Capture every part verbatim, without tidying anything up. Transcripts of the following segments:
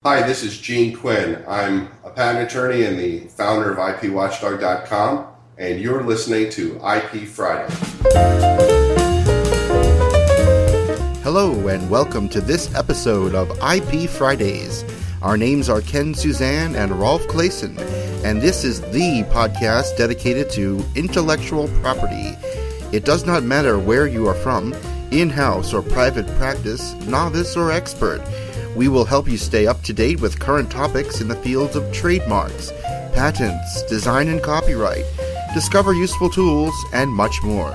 Hi, this is Gene Quinn. I'm a patent attorney and the founder of I P Watchdog dot com, and you're listening to I P Friday. Hello, and welcome to this episode of I P Fridays. Our names are Ken Suzanne and Rolf Clayson, and this is the podcast dedicated to intellectual property. It does not matter where you are from, in-house or private practice, novice or expert. We will help you stay up to date with current topics in the fields of trademarks, patents, design and copyright, discover useful tools, and much more.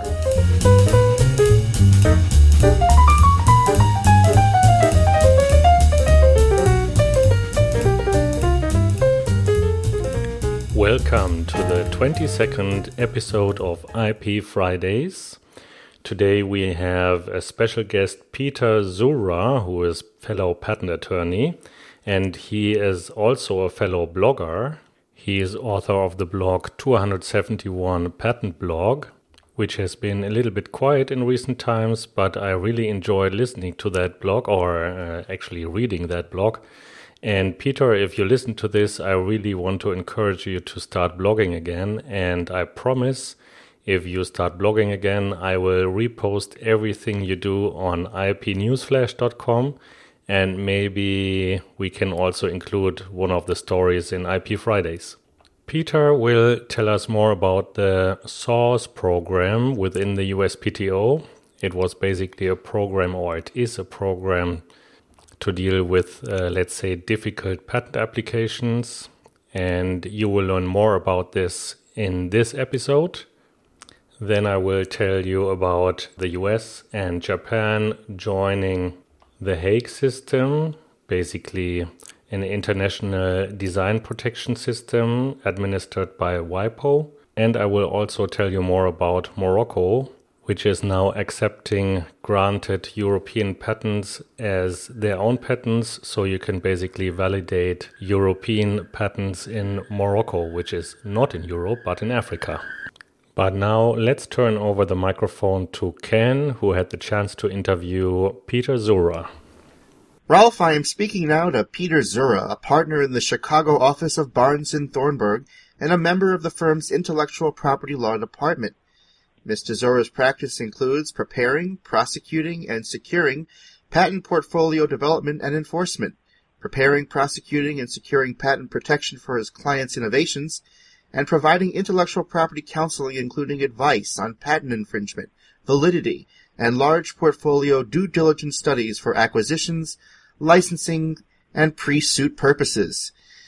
Welcome to the twenty-second episode of I P Fridays. Today we have a special guest, Peter Zura, who is fellow patent attorney, and he is also a fellow blogger. He is author of the blog two seventy-one Patent Blog, which has been a little bit quiet in recent times, but I really enjoyed listening to that blog, or uh, actually reading that blog. And Peter, if you listen to this, I really want to encourage you to start blogging again, and I promise if you start blogging again, I will repost everything you do on I P newsflash dot com, and maybe we can also include one of the stories in I P Fridays. Peter will tell us more about the S A W S program within the U S P T O. It was basically a program, or it is a program, to deal with, uh, let's say, difficult patent applications, and you will learn more about this in this episode. Then I will tell you about the U S and Japan joining the Hague system, basically an international design protection system administered by WIPO. And I will also tell you more about Morocco, which is now accepting granted European patents as their own patents, so you can basically validate European patents in Morocco, which is not in Europe, but in Africa. But now let's turn over the microphone to Ken, who had the chance to interview Peter Zura. Rolf, I am speaking now to Peter Zura, a partner in the Chicago office of Barnes and Thornburg and a member of the firm's intellectual property law department. Mister Zura's practice includes preparing, prosecuting, and securing patent portfolio development and enforcement, preparing, prosecuting, and securing patent protection for his clients' innovations, and providing intellectual property counseling, including advice on patent infringement, validity, and large portfolio due diligence studies for acquisitions, licensing, and pre-suit purposes.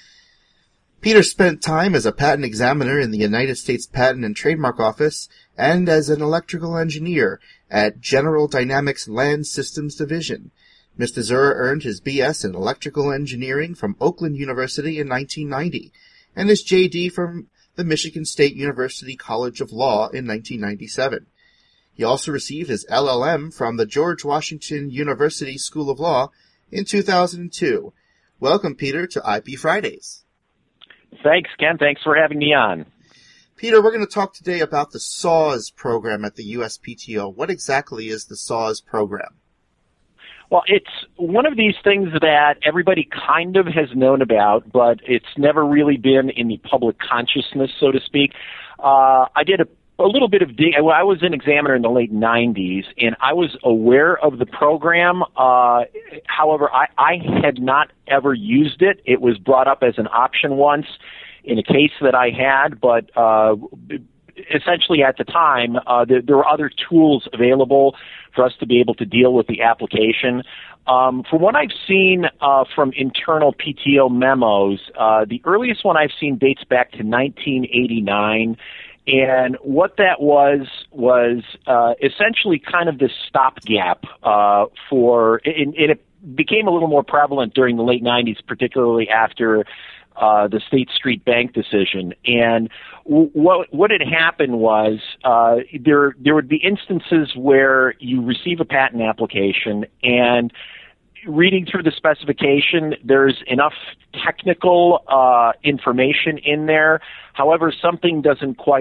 Peter spent time as a patent examiner in the United States Patent and Trademark Office and as an electrical engineer at General Dynamics Land Systems Division. Mister Zura earned his B S in electrical engineering from Oakland University in nineteen ninety and his J D from the Michigan State University College of Law in nineteen ninety-seven. He also received his L L M from the George Washington University School of Law in two thousand two. Welcome, Peter, to I P Fridays. Thanks, Ken. Thanks for having me on. Peter, we're going to talk today about the S A W S program at the U S P T O. What exactly is the S A W S program? Well, it's one of these things that everybody kind of has known about, but it's never really been in the public consciousness, so to speak. Uh, I did a, a little bit of dig. Well, I was an examiner in the late nineties, and I was aware of the program. Uh, however, I, I had not ever used it. It was brought up as an option once in a case that I had, but uh, essentially at the time, uh, there, there were other tools available for us to be able to deal with the application. Um, from what I've seen uh, from internal P T O memos, uh, the earliest one I've seen dates back to nineteen eighty-nine, and what that was was uh, essentially kind of this stopgap uh, for, and, and it became a little more prevalent during the late nineties, particularly after Uh, the State Street Bank decision. And w- what what had happened was uh, there there would be instances where you receive a patent application, and reading through the specification, there's enough technical uh, information in there. However, something doesn't quite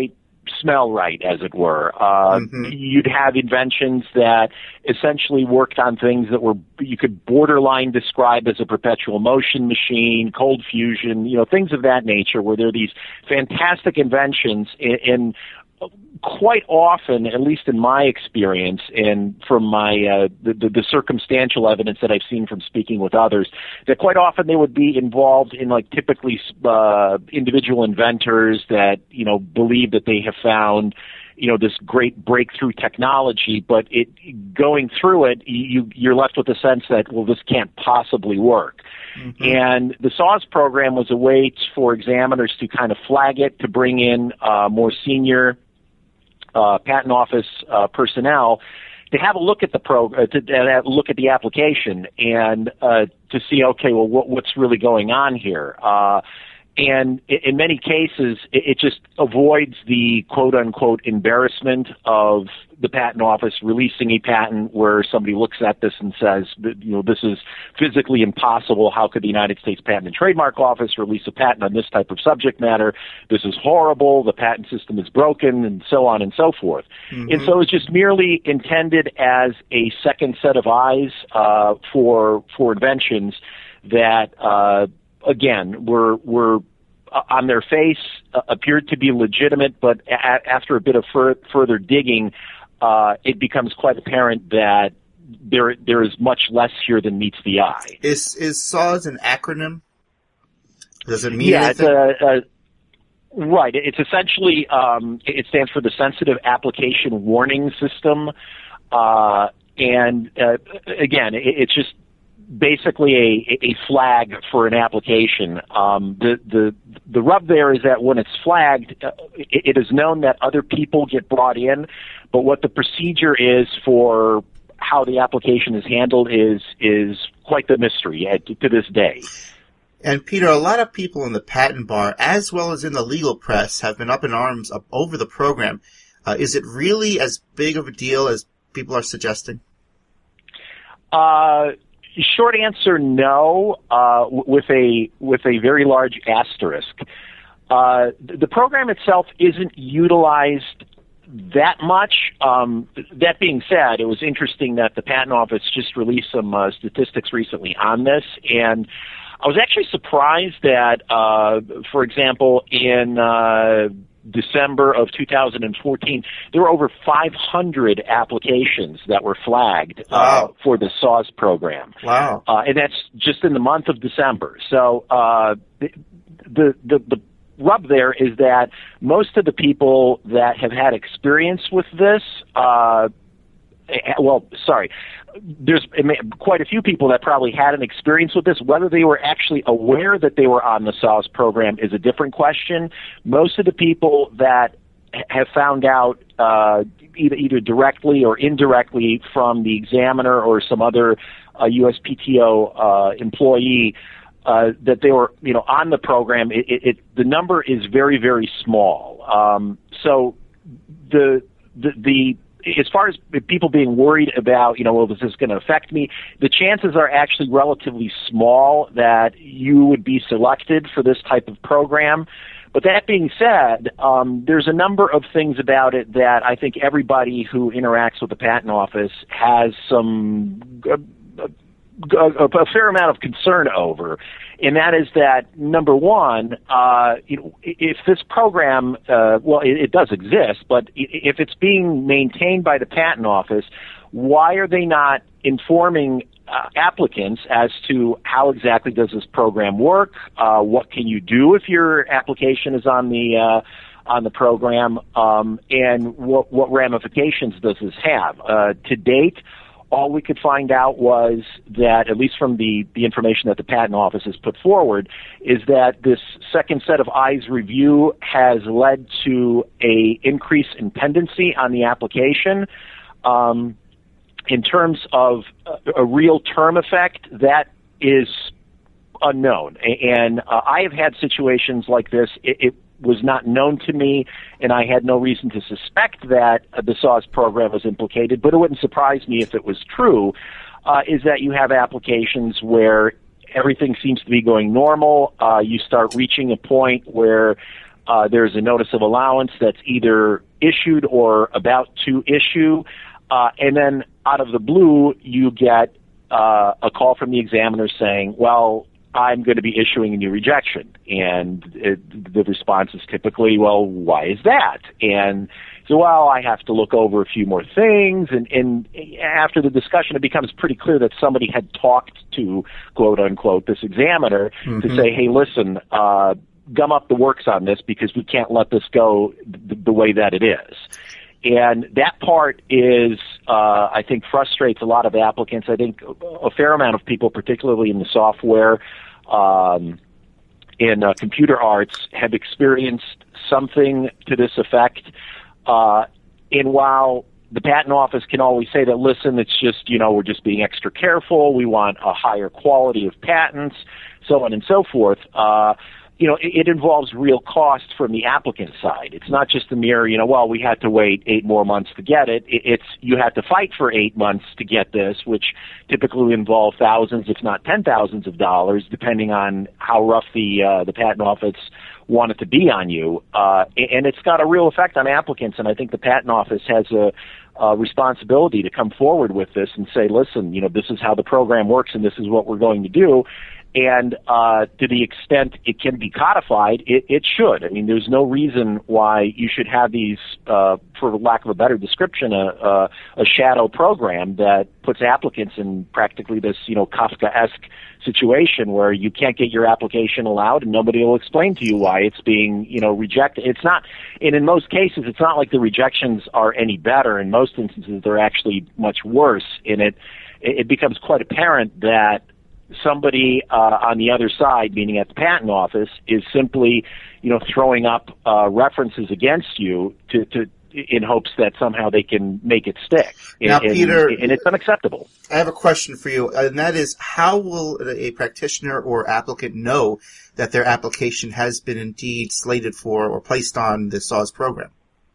smell right, as it were. Uh, mm-hmm. You'd have inventions that essentially worked on things that were, you could borderline describe as a perpetual motion machine, cold fusion, you know, things of that nature, where there are these fantastic inventions in, in quite often, at least in my experience and from my uh, the, the, the circumstantial evidence that I've seen from speaking with others, that quite often they would be involved in like typically uh, individual inventors that, you know, believe that they have found, you know, this great breakthrough technology, but it going through it, you, you're left with the sense that, well, this can't possibly work. Mm-hmm. And the S A W S program was a way for examiners to kind of flag it, to bring in uh, more senior Uh, patent office uh, personnel to have a look at the pro, uh, to uh, look at the application and uh, to see, okay, well, what, what's really going on here? Uh, and in many cases, it, it just avoids the quote unquote embarrassment of the patent office releasing a patent where somebody looks at this and says, you know, this is physically impossible. How could the United States Patent and Trademark Office release a patent on this type of subject matter? This is horrible. The patent system is broken, and so on and so forth. Mm-hmm. And so it's just merely intended as a second set of eyes uh, for for inventions that, uh, again, were were on their face uh, appeared to be legitimate, but a- after a bit of fur- further digging, uh, it becomes quite apparent that there there is much less here than meets the eye. Is is S A W S an acronym? Does it mean yeah, anything? It's a, a, right. It's essentially um, it stands for the Sensitive Application Warning System, uh, and uh, again, it, it's just basically a, a flag for an application. Um, the, the, the rub there is that when it's flagged, uh, it, it is known that other people get brought in, but what the procedure is for how the application is handled is, is quite the mystery uh, to, to this day. And Peter, a lot of people in the patent bar, as well as in the legal press, have been up in arms up over the program. Uh, is it really as big of a deal as people are suggesting? Uh, Short answer, no, uh, with a with a very large asterisk. Uh, the program itself isn't utilized that much. Um, that being said, it was interesting that the Patent Office just released some uh, statistics recently on this, and I was actually surprised that, uh, for example, in uh, December of two thousand fourteen, there were over five hundred applications that were flagged uh, wow. for the S A W S program. Wow. Uh, and that's just in the month of December. So uh, the, the, the, the rub there is that most of the people that have had experience with this, uh, well, sorry, there's quite a few people that probably had an experience with this. Whether they were actually aware that they were on the S A W S program is a different question. Most of the people that have found out uh, either, either directly or indirectly from the examiner or some other uh, U S P T O uh, employee uh, that they were, you know, on the program, it, it, it, the number is very, very small. Um, so the the the as far as people being worried about, you know, well, is this going to affect me? The chances are actually relatively small that you would be selected for this type of program. But that being said, um, there's a number of things about it that I think everybody who interacts with the Patent Office has some uh, a, a fair amount of concern over, and that is that, number one, uh, you know, if this program, uh, well, it, it does exist, but if it's being maintained by the Patent Office, why are they not informing uh, applicants as to how exactly does this program work? Uh, what can you do if your application is on the uh, on the program, um, and what, what ramifications does this have? Uh, to date, all we could find out was that, at least from the, the information that the Patent Office has put forward, is that this second set of eyes review has led to a increase in pendency on the application. Um, in terms of a, a real term effect, that is unknown. And uh, I have had situations like this. It, it was not known to me, and I had no reason to suspect that uh, the S A W S program was implicated, but it wouldn't surprise me if it was true, uh, is that you have applications where everything seems to be going normal. Uh, you start reaching a point where uh, there's a notice of allowance that's either issued or about to issue, uh, and then out of the blue, you get uh, a call from the examiner saying, well, I'm going to be issuing a new rejection. And it, the response is typically, well, why is that? And so, well, I have to look over a few more things. And, and after the discussion, it becomes pretty clear that somebody had talked to, quote unquote, this examiner mm-hmm. to say, hey, listen, uh, gum up the works on this because we can't let this go the, the way that it is. And that part is, uh, I think, frustrates a lot of applicants. I think a fair amount of people, particularly in the software, um, in uh, computer arts, have experienced something to this effect. Uh, and while the patent office can always say that, listen, it's just, you know, we're just being extra careful, we want a higher quality of patents, so on and so forth, uh, you know, it, it involves real cost from the applicant side. It's not just the mere, you know, well, we had to wait eight more months to get it. it. It's you had to fight for eight months to get this, which typically involve thousands, if not ten thousands of dollars, depending on how rough the uh, the patent office want it to be on you. Uh, and it's got a real effect on applicants, and I think the patent office has a Uh, responsibility to come forward with this and say, listen, you know, this is how the program works and this is what we're going to do. And uh, to the extent it can be codified, it, it should. I mean, there's no reason why you should have these, uh, for lack of a better description, a, a, a shadow program that puts applicants in practically this, you know, Kafkaesque situation where you can't get your application allowed and nobody will explain to you why it's being, you know, rejected. It's not, and in most cases, it's not like the rejections are any better. In most instances, they're actually much worse. And it, it becomes quite apparent that somebody uh, on the other side, meaning at the patent office, is simply, you know, throwing up uh, references against you to, to in hopes that somehow they can make it stick. Now, and, Peter, and it's unacceptable. I have a question for you, and that is, how will a practitioner or applicant know that their application has been indeed slated for or placed on the S A W S program?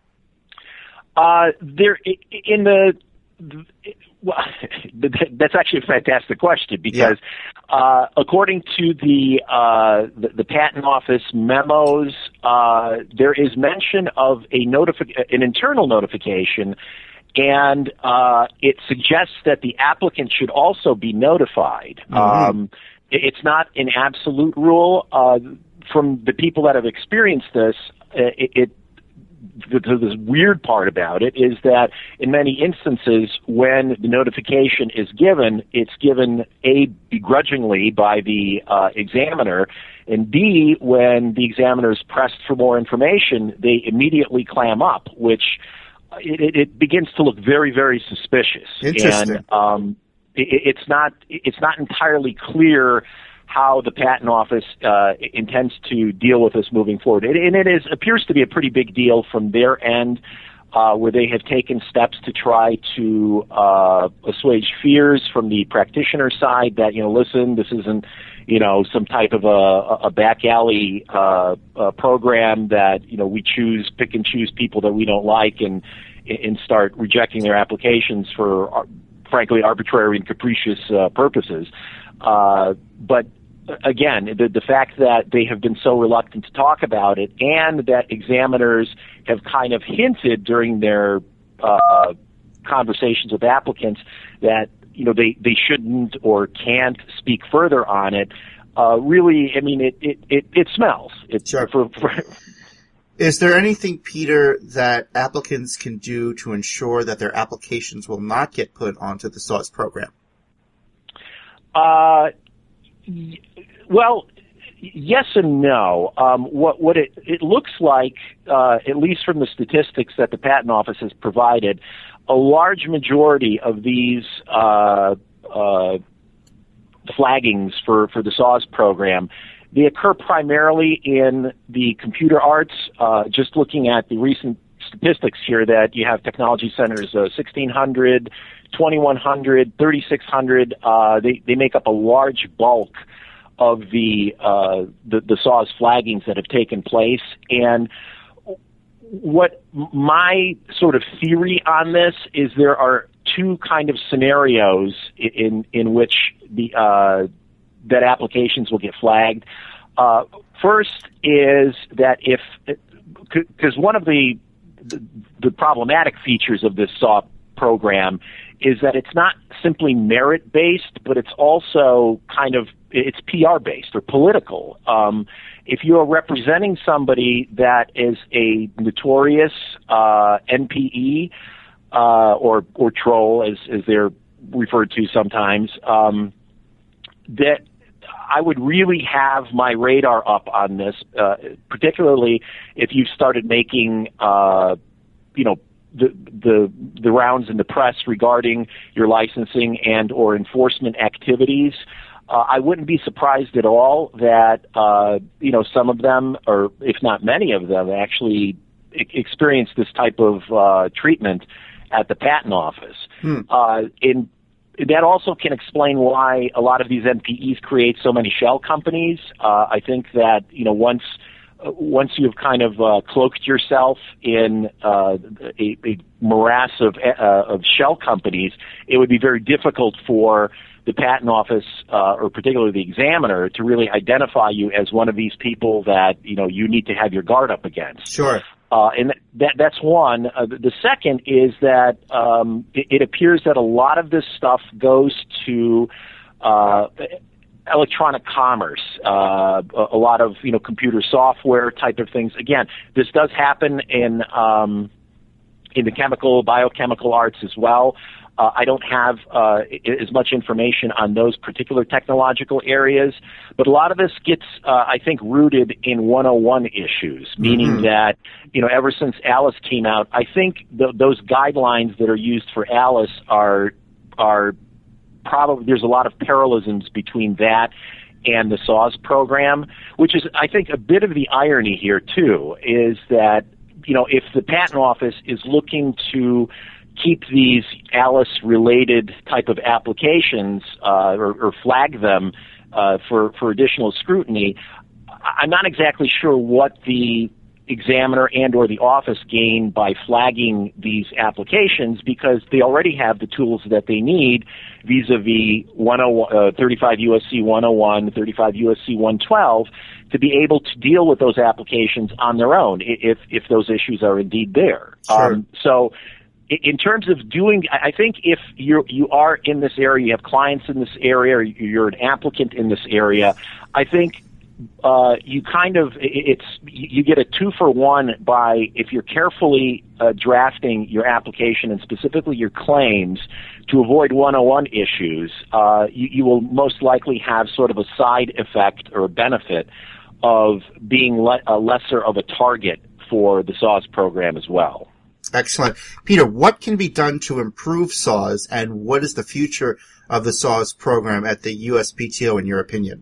Uh, there, in the, well, that's actually a fantastic question because, yeah. uh, according to the, uh, the the patent office memos, uh, there is mention of a notifi- an internal notification, and uh, it suggests that the applicant should also be notified. Mm-hmm. Um, it's not an absolute rule. Uh, from the people that have experienced this, it, it The, the weird part about it is that in many instances when the notification is given, it's given A, begrudgingly by the uh, examiner, and B, when the examiner is pressed for more information, they immediately clam up, which it, it, it begins to look very, very suspicious. Interesting. And um, it, it's not it's not entirely clear how the patent office uh, intends to deal with this moving forward. It, and it is appears to be a pretty big deal from their end, uh, where they have taken steps to try to uh, assuage fears from the practitioner side that, you know, listen, this isn't, you know, some type of a, a back alley uh, uh, program that, you know, we choose, pick and choose people that we don't like and, and start rejecting their applications for, uh, frankly, arbitrary and capricious uh, purposes. Uh, but again, the, the fact that they have been so reluctant to talk about it and that examiners have kind of hinted during their uh, conversations with applicants that, you know, they, they shouldn't or can't speak further on it, uh, really, I mean, it, it, it, it smells. It, sure. for, for, Is there anything, Peter, that applicants can do to ensure that their applications will not get put onto the S A W S program? Uh, Well, yes and no. Um, what what it, it looks like, uh, at least from the statistics that the Patent Office has provided, a large majority of these uh, uh, flaggings for, for the S A W S program, they occur primarily in the computer arts. Uh, just looking at the recent statistics here, that you have technology centers, uh, sixteen hundred, twenty-one hundred, thirty-six hundred. Uh, they they make up a large bulk of the, uh, the the S A W S flaggings that have taken place. And what my sort of theory on this is, there are two kind of scenarios in in which the uh, that applications will get flagged. Uh, first is that if, because one of the, the the problematic features of this S A W program is that it's not simply merit-based, but it's also kind of, it's P R-based or political. Um, if you are representing somebody that is a notorious uh, N P E uh, or or troll, as, as they're referred to sometimes, um, that I would really have my radar up on this, uh, particularly if you've started making, uh, you know, the the the rounds in the press regarding your licensing and or enforcement activities. Uh, I wouldn't be surprised at all that uh, you know some of them, or if not many of them, actually e- experience this type of uh, treatment at the patent office. Hmm. Uh, in That also can explain why a lot of these N P Es create so many shell companies. Uh, I think that you know once uh, once you've kind of uh, cloaked yourself in uh, a, a morass of uh, of shell companies, it would be very difficult for the patent office, uh, or particularly the examiner, to really identify you as one of these people that you know you need to have your guard up against. Sure. Uh, and that, that's one. Uh, the second is that um, it, it appears that a lot of this stuff goes to uh, electronic commerce, uh, a, a lot of you know computer software type of things. Again, this does happen in um, in the chemical, biochemical arts as well. Uh, I don't have uh, as much information on those particular technological areas, but a lot of this gets, uh, I think, rooted in one oh one issues, meaning mm-hmm. that, you know, ever since Alice came out, I think th- those guidelines that are used for Alice are are probably, there's a lot of parallelisms between that and the S A W S program, which is, I think, a bit of the irony here, too, is that, you know, if the patent office is looking to keep these Alice-related type of applications uh, or, or flag them uh, for, for additional scrutiny, I'm not exactly sure what the examiner and or the office gain by flagging these applications, because they already have the tools that they need vis-a-vis uh, thirty-five U S C one oh one, thirty-five U S C one twelve, to be able to deal with those applications on their own if, if those issues are indeed there. Sure. Um, so in terms of doing, I think if you're, you are in this area, you have clients in this area, or you're an applicant in this area, I think uh, you kind of, it's, you get a two for one by, if you're carefully uh, drafting your application and specifically your claims to avoid one oh one issues, uh, you, you will most likely have sort of a side effect or a benefit of being le- a lesser of a target for the S A W S program as well. Excellent. Peter, what can be done to improve S A W S, and what is the future of the S A W S program at the U S P T O, in your opinion?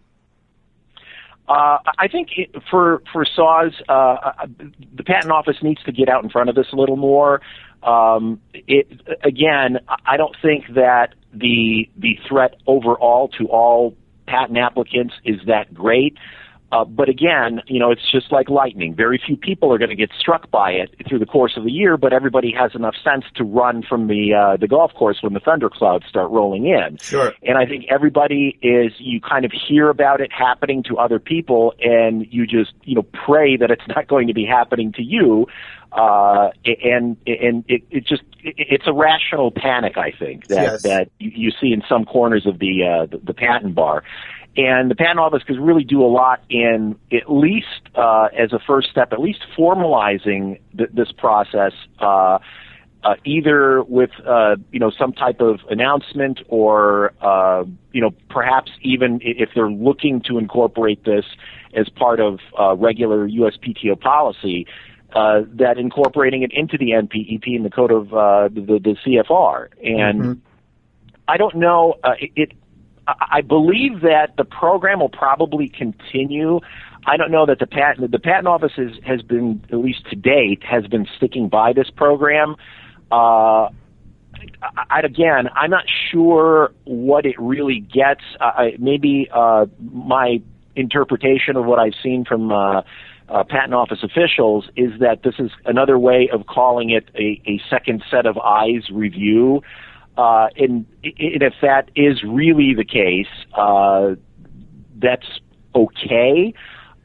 Uh, I think it, for for S A W S, uh, the Patent Office needs to get out in front of this a little more. Um, it, again, I don't think that the the threat overall to all patent applicants is that great. Uh, but again, you know, it's just like lightning. Very few people are going to get struck by it through the course of the year, but everybody has enough sense to run from the uh, the golf course when the thunderclouds start rolling in. Sure. And I think everybody is, you kind of hear about it happening to other people, and you just, you know, pray that it's not going to be happening to you. Uh, and and it, it just, it, it's a rational panic, I think, that, yes. that you, you see in some corners of the, uh, the, the patent bar. And the Patent Office could really do a lot in, at least uh, as a first step, at least formalizing th- this process, uh, uh, either with uh, you know some type of announcement, or uh, you know perhaps even if they're looking to incorporate this as part of uh, regular U S P T O policy, uh, that incorporating it into the N P E P and the code of uh, the, the C F R. And mm-hmm. I don't know uh, it. I believe that the program will probably continue. I don't know that the patent the patent office is, has been, at least to date, has been sticking by this program. Uh, I, again, I'm not sure what it really gets. Uh, maybe uh, my interpretation of what I've seen from uh, uh, patent office officials is that this is another way of calling it a, a second set of eyes review. Uh, and, and if that is really the case, uh, that's okay.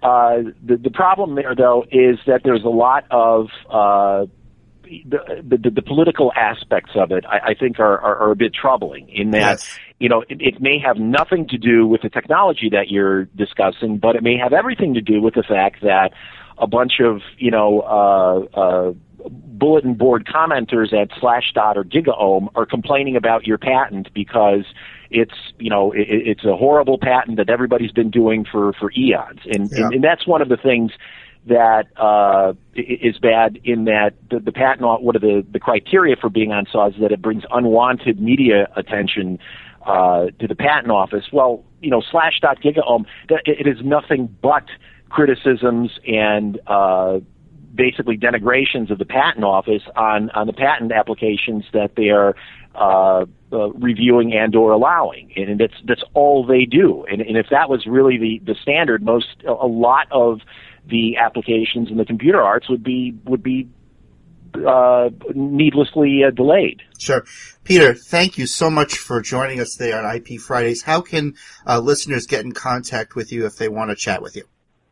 Uh, the, the problem there, though, is that there's a lot of uh, the, the the political aspects of it. I, I think are, are are a bit troubling in that Yes. you know it, it may have nothing to do with the technology that you're discussing, but it may have everything to do with the fact that a bunch of you know uh, uh, bulletin board commenters at Slashdot or GigaOM are complaining about your patent because it's you know it, it's a horrible patent that everybody's been doing for for eons, and Yeah. and, and that's one of the things that uh, is bad in that the, the patent, one of the, the criteria for being on S A W is that it brings unwanted media attention uh, to the patent office. Well, you know, Slashdot GigaOM, that, it is nothing but criticisms and uh, basically denigrations of the patent office on, on the patent applications that they are uh, uh, reviewing and or allowing. And that's, that's all they do. And, and if that was really the, the standard, most, a lot of the applications in the computer arts would be would be uh, needlessly uh, delayed. Sure. Peter, thank you so much for joining us today on I P Fridays. How can uh, listeners get in contact with you if they want to chat with you?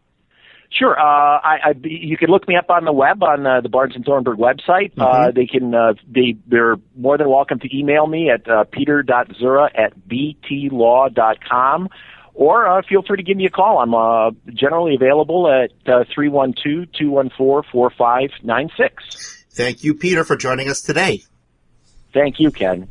Sure. Uh, I, I, you can look me up on the web on uh, the Barnes and Thornburg website. Mm-hmm. Uh, they can. Uh, they they're more than welcome to email me at uh, peter dot zura at b t law dot com. Or uh, feel free to give me a call. I'm uh, generally available at uh, three one two, two one four, four five nine six. Thank you, Peter, for joining us today. Thank you, Ken.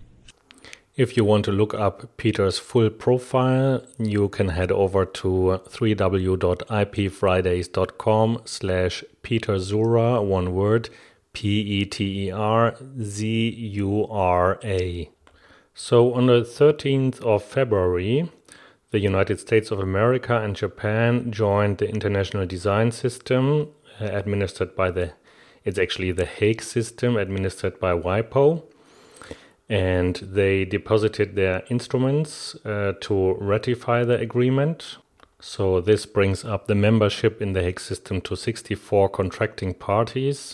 If you want to look up Peter's full profile, you can head over to w w w dot i p fridays dot com slash Peter Zura, one word, P E T E R Z U R A. So on the thirteenth of February, the United States of America and Japan joined the International Design System, uh, administered by the, it's actually the Hague System, administered by WIPO. And they deposited their instruments uh, to ratify the agreement. So this brings up the membership in the Hague System to sixty-four contracting parties.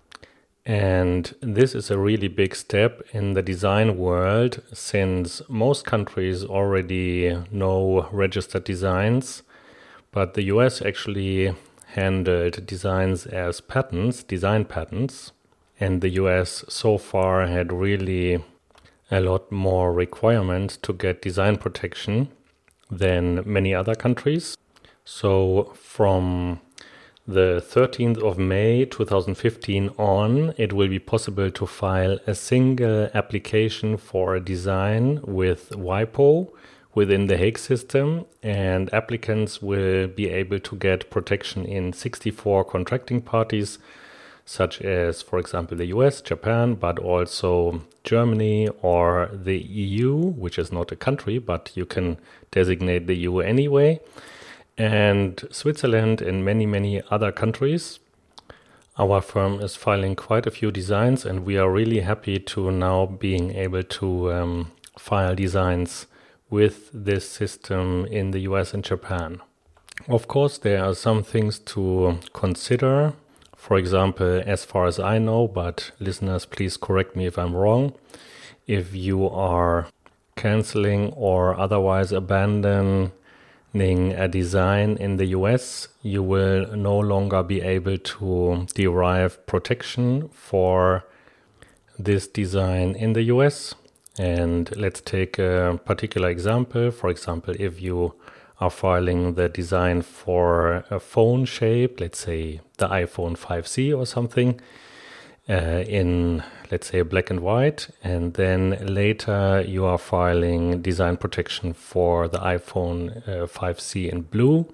And this is a really big step in the design world, since most countries already know registered designs, but the U S actually handled designs as patents, design patents, and the U S so far had really a lot more requirements to get design protection than many other countries. So from the thirteenth of May two thousand fifteen on, it will be possible to file a single application for a design with WIPO within the Hague System, and applicants will be able to get protection in sixty-four contracting parties, such as, for example, the U S, Japan, but also Germany or the E U, which is not a country, but you can designate the E U anyway, and Switzerland and many, many other countries. Our firm is filing quite a few designs, and we are really happy to now being able to um, file designs with this system in the U S and Japan. Of course, there are some things to consider. For example, as far as I know, but listeners, please correct me if I'm wrong, if you are canceling or otherwise abandoning a design in the U S, you will no longer be able to derive protection for this design in the U S. And let's take a particular example. For example, if you are filing the design for a phone shape, let's say the iPhone five C or something, uh, in, let's say, black and white, and then later you are filing design protection for the iPhone uh, five C in blue,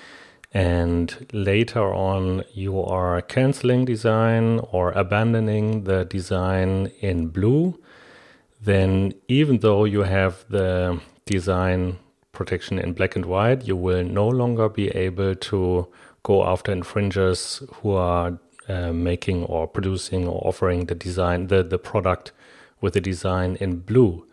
and later on you are canceling design or abandoning the design in blue, then even though you have the design protection in black and white, you will no longer be able to go after infringers who are uh, making or producing or offering the design, the, the product with the design in blue.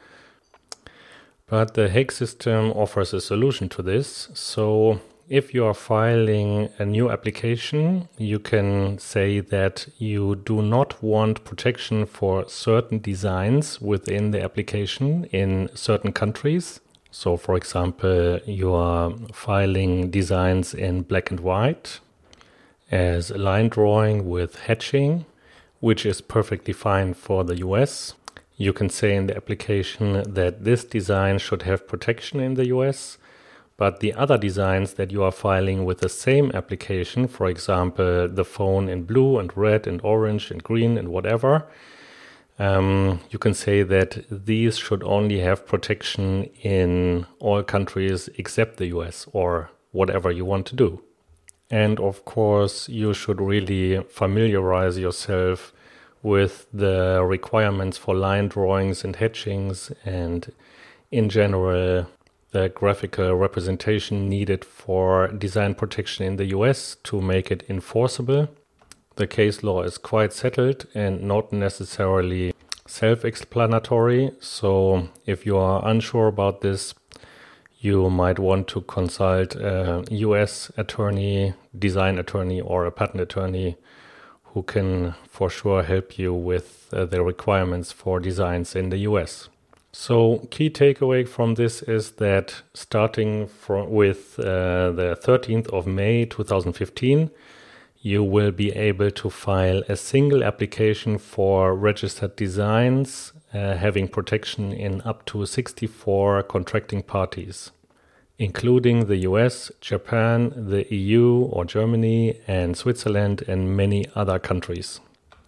But the Hague System offers a solution to this. So if you are filing a new application, you can say that you do not want protection for certain designs within the application in certain countries. So, for example, you are filing designs in black and white as a line drawing with hatching, which is perfectly fine for the U S. You can say in the application that this design should have protection in the U S, but the other designs that you are filing with the same application, for example, the phone in blue and red and orange and green and whatever, um, you can say that these should only have protection in all countries except the U S or whatever you want to do. And of course, you should really familiarize yourself with the requirements for line drawings and hatchings and in general the graphical representation needed for design protection in the U S to make it enforceable. The case law is quite settled and not necessarily self-explanatory, so if you are unsure about this, you might want to consult a U S attorney, design attorney, or a patent attorney who can for sure help you with uh, the requirements for designs in the U S. So key takeaway from this is that starting from with uh, the thirteenth of May two thousand fifteen, you will be able to file a single application for registered designs uh, having protection in up to sixty-four contracting parties, including the U S, Japan, the E U or Germany, and Switzerland, and many other countries.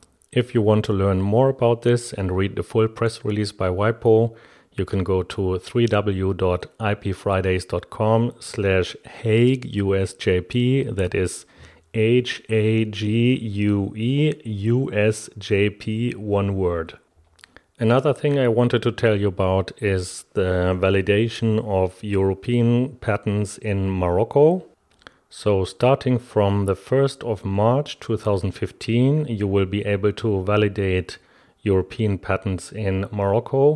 If you want to learn more about this and read the full press release by WIPO, you can go to w w w dot i p fridays dot com slash Hague U S J P, that is H A G U E U S J P, one word. Another thing I wanted to tell you about is the validation of European patents in Morocco. So starting from the first of March two thousand fifteen, you will be able to validate European patents in Morocco.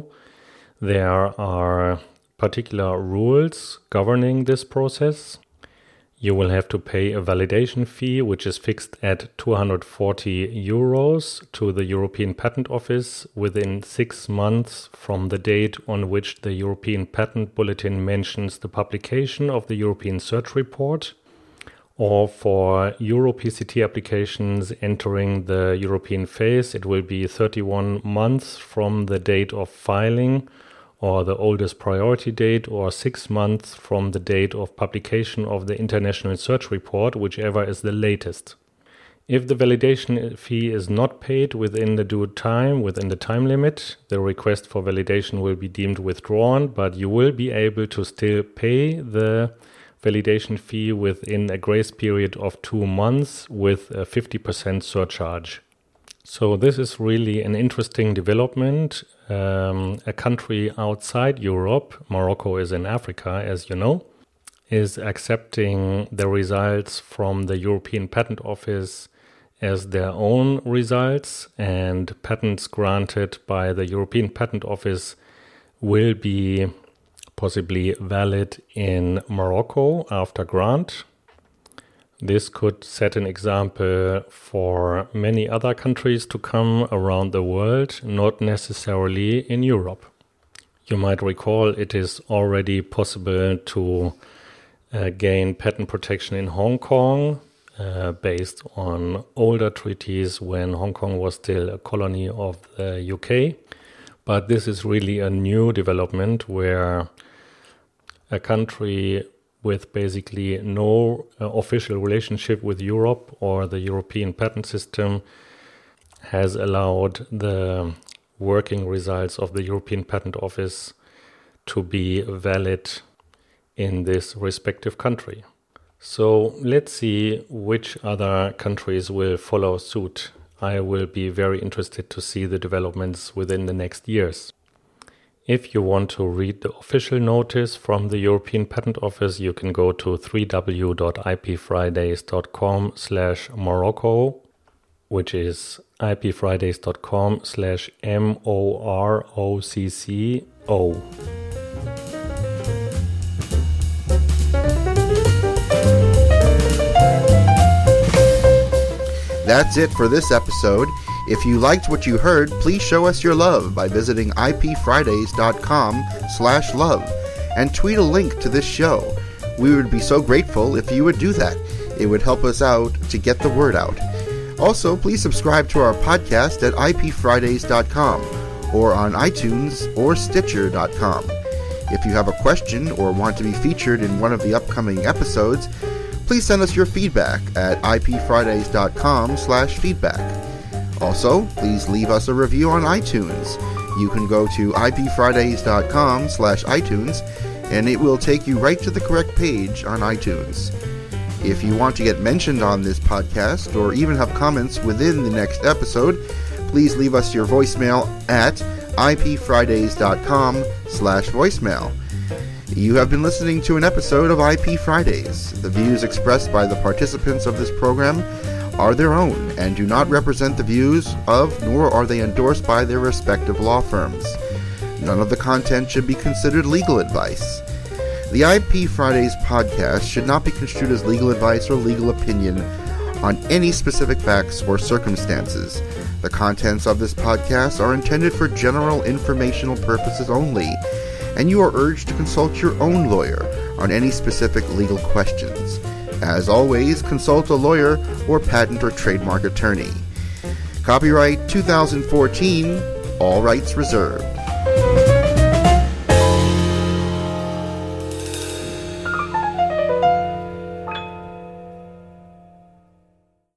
There are particular rules governing this process. You will have to pay a validation fee, which is fixed at two hundred forty euros to the European Patent Office within six months from the date on which the European Patent Bulletin mentions the publication of the European Search Report. Or for Euro P C T applications entering the European phase, it will be thirty-one months from the date of filing, or the oldest priority date, or six months from the date of publication of the International Search Report, whichever is the latest. If the validation fee is not paid within the due time, within the time limit, the request for validation will be deemed withdrawn, but you will be able to still pay the validation fee within a grace period of two months with a fifty percent surcharge. So this is really an interesting development. Um, a country outside Europe, Morocco is in Africa, as you know, is accepting the results from the European Patent Office as their own results, and patents granted by the European Patent Office will be possibly valid in Morocco after grant. This could set an example for many other countries to come around the world, not necessarily in Europe. You might recall it is already possible to uh, gain patent protection in Hong Kong uh, based on older treaties when Hong Kong was still a colony of the U K. But this is really a new development where a country with basically no uh, official relationship with Europe or the European patent system has allowed the working results of the European Patent Office to be valid in this respective country. So let's see which other countries will follow suit. I will be very interested to see the developments within the next years. If you want to read the official notice from the European Patent Office, you can go to w w w dot i p fridays dot com slash Morocco, which is i p fridays dot com slash M O R O C C O. That's it for this episode. If you liked what you heard, please show us your love by visiting i p fridays dot com slash love and tweet a link to this show. We would be so grateful if you would do that. It would help us out to get the word out. Also, please subscribe to our podcast at I P Fridays dot com or on iTunes or Stitcher dot com. If you have a question or want to be featured in one of the upcoming episodes, please send us your feedback at I P Fridays dot com slash feedback. Also, please leave us a review on iTunes. You can go to I P Fridays dot com slash iTunes, and it will take you right to the correct page on iTunes. If you want to get mentioned on this podcast or even have comments within the next episode, please leave us your voicemail at I P Fridays dot com slash voicemail. You have been listening to an episode of I P Fridays. The views expressed by the participants of this program are their own and do not represent the views of, nor are they endorsed by their respective law firms. None of the content should be considered legal advice. The I P Fridays podcast should not be construed as legal advice or legal opinion on any specific facts or circumstances. The contents of this podcast are intended for general informational purposes only, and you are urged to consult your own lawyer on any specific legal questions. As always, consult a lawyer or patent or trademark attorney. Copyright two thousand fourteen, all rights reserved.